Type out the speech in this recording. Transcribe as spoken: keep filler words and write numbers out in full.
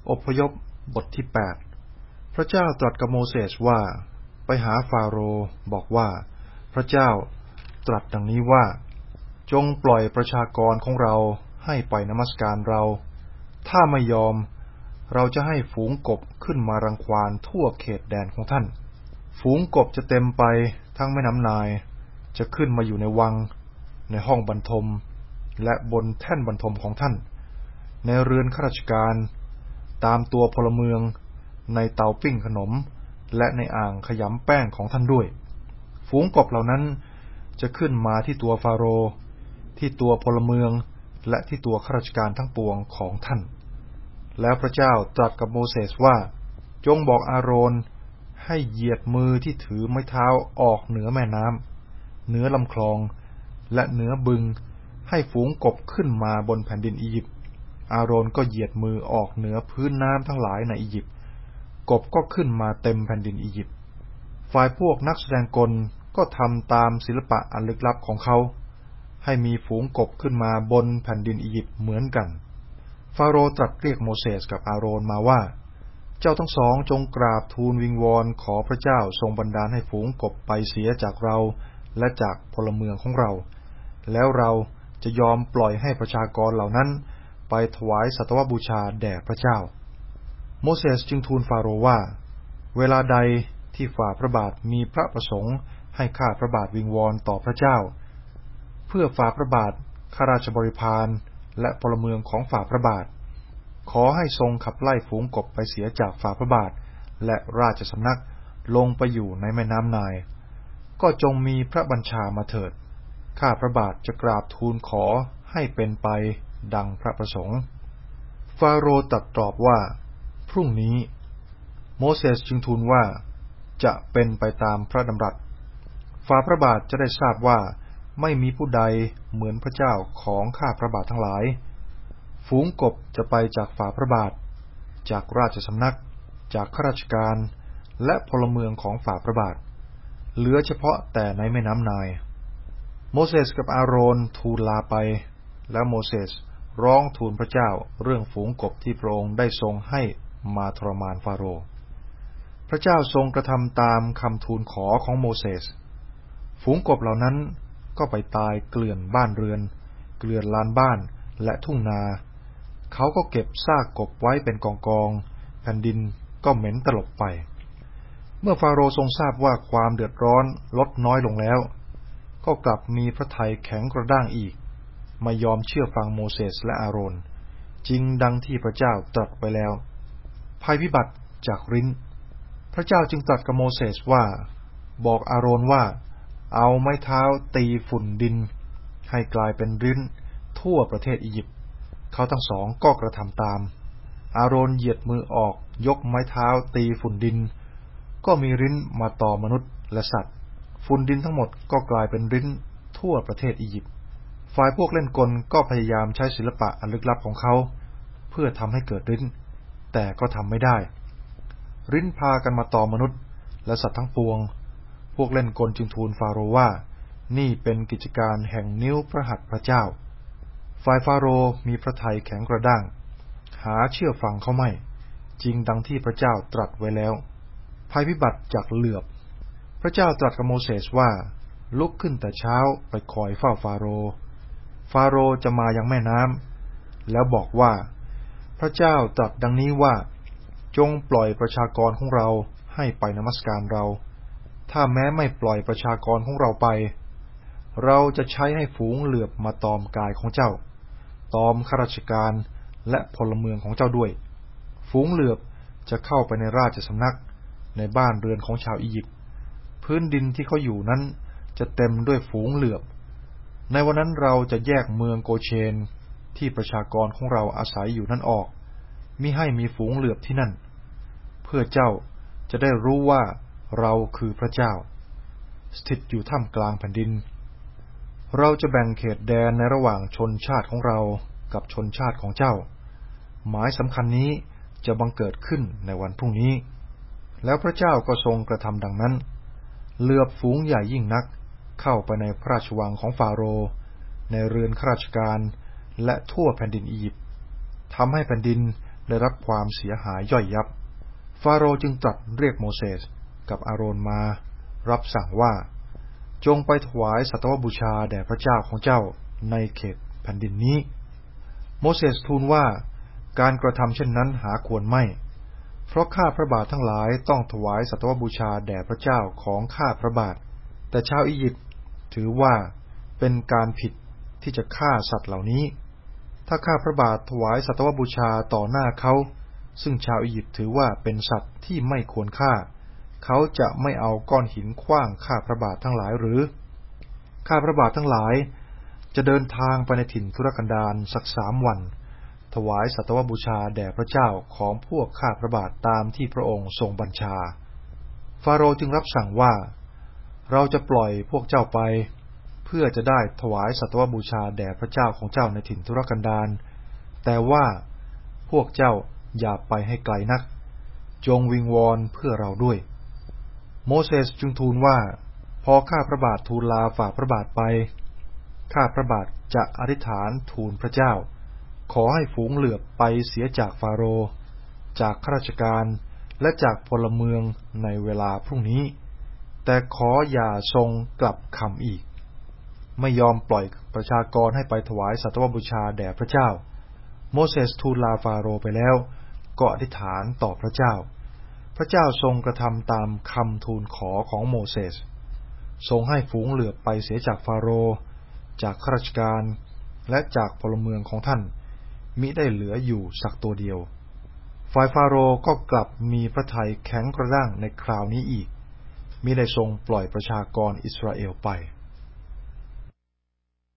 อพยพบทที่แปดพระเจ้าตรัสกับโมเสสว่าไปหาฟาโรห์บอกว่าพระเจ้าตรัสดังนี้ว่าจงปล่อยประชากรของเราให้ไปนมัสการเราถ้าไม่ยอมเราจะให้ฝูงกบขึ้นมารังควานทั่วเขตแดนของท่านฝูงกบจะเต็มไปทั้งแม่น้ำนายจะขึ้นมาอยู่ในวังในห้องบรรทมและบนแท่นบรรทมของท่านในเรือนข้าราชการตามตัวพลเมืองในเตาปิ้งขนมและในอ่างขยำแป้งของท่านด้วยฝูงกบเหล่านั้นจะขึ้นมาที่ตัวฟาโรห์ที่ตัวพลเมืองและที่ตัวข้าราชการทั้งปวงของท่านแล้วพระเจ้าตรัสกับโมเสสว่าจงบอกอาโรนให้เหยียดมือที่ถือไม้เท้าออกเหนือแม่น้ำเหนือลำคลองและเหนือบึงให้ฝูงกบขึ้นมาบนแผ่นดินอียิปต์อาโรนก็เหยียดมือออกเหนือพื้นน้ำทั้งหลายในอียิปต์กบก็ขึ้นมาเต็มแผ่นดินอียิปต์ฝ่ายพวกนักแสดงกลก็ทำตามศิลปะอันลึกลับของเขาให้มีฝูงกบขึ้นมาบนแผ่นดินอียิปต์เหมือนกันฟาโรห์ตรัสเรียกโมเสสกับอาโรนมาว่าเจ้าทั้งสองจงกราบทูลวิงวอนขอพระเจ้าทรงบันดาลให้ฝูงกบไปเสียจากเราและจากพลเมืองของเราแล้วเราจะยอมปล่อยให้ประชากรเหล่านั้นไปถวายสัตวบูชาแด่พระเจ้าโมเสสจึงทูลฟาโรห์ว่าเวลาใดที่ฝ่าพระบาทมีพระประสงค์ให้ข้าพระบาทวิงวอนต่อพระเจ้าเพื่อฝ่าพระบาทข้าราชบริพารและพลเมืองของฝ่าพระบาทขอให้ทรงขับไล่ฝูงกบไปเสียจากฝ่าพระบาทและราชสำนักลงไปอยู่ในแม่น้ำไนล์ก็จงมีพระบัญชามาเถิดข้าพระบาทจะกราบทูลขอให้เป็นไปดังพระประสงค์ฟาโรห์ตรัสตอบว่าพรุ่งนี้โมเสสจึงทูลว่าจะเป็นไปตามพระดำรัสฝ่าพระบาทจะได้ทราบว่าไม่มีผู้ใดเหมือนพระเจ้าของข้าพระบาททั้งหลายฝูงกบจะไปจากฝ่าพระบาทจากราชสำนักจากข้าราชการและพลเมืองของฝ่าพระบาทเหลือเฉพาะแต่ในแม่น้ำไนล์โมเสสกับอาโรนทูลลาไปแล้วโมเสสร้องทูลพระเจ้าเรื่องฝูงกบที่พระองค์ได้ทรงให้มาทรมานฟาโรห์พระเจ้าทรงกระทำตามคำทูลขอของโมเสสฝูงกบเหล่านั้นก็ไปตายเกลื่อนบ้านเรือนเกลื่อนลานบ้านและทุ่งนาเขาก็เก็บซากกบไว้เป็นกองกองแผ่นดินก็เหม็นตลบไปเมื่อฟาโรห์ทรงทราบว่าความเดือดร้อนลดน้อยลงแล้วก็กลับมีพระทัยแข็งกระด้างอีกไม่ยอมเชื่อฟังโมเสสและอาโรนจริงดังที่พระเจ้าตรัสไว้แล้วภัยพิบัติจากริ้นพระเจ้าจึงตรัสกับโมเสสว่าบอกอาโรนว่าเอาไม้เท้าตีฝุ่นดินให้กลายเป็นริ้นทั่วประเทศอียิปต์เขาทั้งสองก็กระทำตามอาโรนเหยียดมือออกยกไม้เท้าตีฝุ่นดินก็มีริ้นมาต่อมนุษย์และสัตว์ฝุ่นดินทั้งหมดก็กลายเป็นริ้นทั่วประเทศอียิปต์ฝ่ายพวกเล่นกลก็พยายามใช้ศิลปะอันลึกลับของเขาเพื่อทำให้เกิดริ้นแต่ก็ทำไม่ได้ริ้นพากันมาต่อมนุษย์และสัตว์ทั้งปวงพวกเล่นกลจึงทูลฟาโรห์ว่านี่เป็นกิจการแห่งนิ้วพระหัตถ์พระเจ้าฝ่ายฟาโรห์มีพระทัยแข็งกระด้างหาเชื่อฟังเขาไม่จริงดังที่พระเจ้าตรัสไว้แล้วภัยพิบัติจากเหลือบพระเจ้าตรัสกับโมเสสว่าลุกขึ้นแต่เช้าไปคอยเฝ้าฟาโรห์ฟาโรห์จะมายังแม่น้ำแล้วบอกว่าพระเจ้าตรัสดังนี้ว่าจงปล่อยประชากรของเราให้ไปนมัสการเราถ้าแม้ไม่ปล่อยประชากรของเราไปเราจะใช้ให้ฝูงเหลือบมาตอมกายของเจ้าตอมข้าราชการและพลเมืองของเจ้าด้วยฝูงเหลือบจะเข้าไปในราชสำนักในบ้านเรือนของชาวอียิปต์พื้นดินที่เขาอยู่นั้นจะเต็มด้วยฝูงเหลือบในวันนั้นเราจะแยกเมืองโกเชนที่ประชากรของเราอาศัยอยู่นั้นออกมิให้มีฝูงเหลือบที่นั่นเพื่อเจ้าจะได้รู้ว่าเราคือพระเจ้าสถิตอยู่ท่ามกลางแผ่นดินเราจะแบ่งเขตแดนในระหว่างชนชาติของเรากับชนชาติของเจ้าหมายสำคัญนี้จะบังเกิดขึ้นในวันพรุ่งนี้แล้วพระเจ้าก็ทรงกระทำดังนั้นเหลือบฝูงใหญ่ยิ่งนักเข้าไปในพระราชวังของฟาโรห์ในเรือนข้าราชการและทั่วแผ่นดินอียิปต์ทำให้แผ่นดินได้รับความเสียหายย่อยยับฟาโรห์จึงตรัสเรียกโมเสสกับอาโรนมารับสั่งว่าจงไปถวายสัตวบูชาแด่พระเจ้าของเจ้าในเขตแผ่นดินนี้โมเสสทูลว่าการกระทำเช่นนั้นหาควรไม่เพราะข้าพระบาททั้งหลายต้องถวายสัตวบูชาแด่พระเจ้าของข้าพระบาทแต่ชาวอียิปต์ถือว่าเป็นการผิดที่จะฆ่าสัตว์เหล่านี้ถ้าข้าพระบาทถวายสัตวบูชาต่อหน้าเขาซึ่งชาวอียิปต์ถือว่าเป็นสัตว์ที่ไม่ควรฆ่าเขาจะไม่เอาก้อนหินขว้างข้าพระบาททั้งหลายหรือข้าพระบาททั้งหลายจะเดินทางไปในถิ่นทุรกันดารสักสามวันถวายสัตวบูชาแด่พระเจ้าของพวกข้าพระบาทตามที่พระองค์ทรงบัญชาฟาโรห์จึงรับสั่งว่าเราจะปล่อยพวกเจ้าไปเพื่อจะได้ถวายสัตวบูชาแด่พระเจ้าของเจ้าในถิ่นทุรกันดารแต่ว่าพวกเจ้าอย่าไปให้ไกลนักจงวิงวอนเพื่อเราด้วยโมเสสจึงทูลว่าพอข้าพระบาททูลลาฝ่าพระบาทไปข้าพระบาทจะอธิษฐานทูลพระเจ้าขอให้ฝูงเหลือบไปเสียจากฟาโรห์จากข้าราชการและจากพลเมืองในเวลาพรุ่งนี้แต่ขออย่าทรงกลับคำอีกไม่ยอมปล่อยประชากรให้ไปถวายสัตวบูชาแด่พระเจ้าโมเสสทูลลาฟาโรห์ไปแล้วก็อธิษฐานต่อพระเจ้าพระเจ้าทรงกระทำตามคำทูลขอของโมเสสทรงให้ฝูงเหลือบไปเสียจากฟาโรห์จากข้าราชการและจากพลเมืองของท่านมิได้เหลืออยู่สักตัวเดียวฝ่ายฟาโรห์ก็กลับมีพระทัยแข็งกระด้างในคราวนี้อีกมิได้ทรงปล่อยประชากรอิสราเอลไป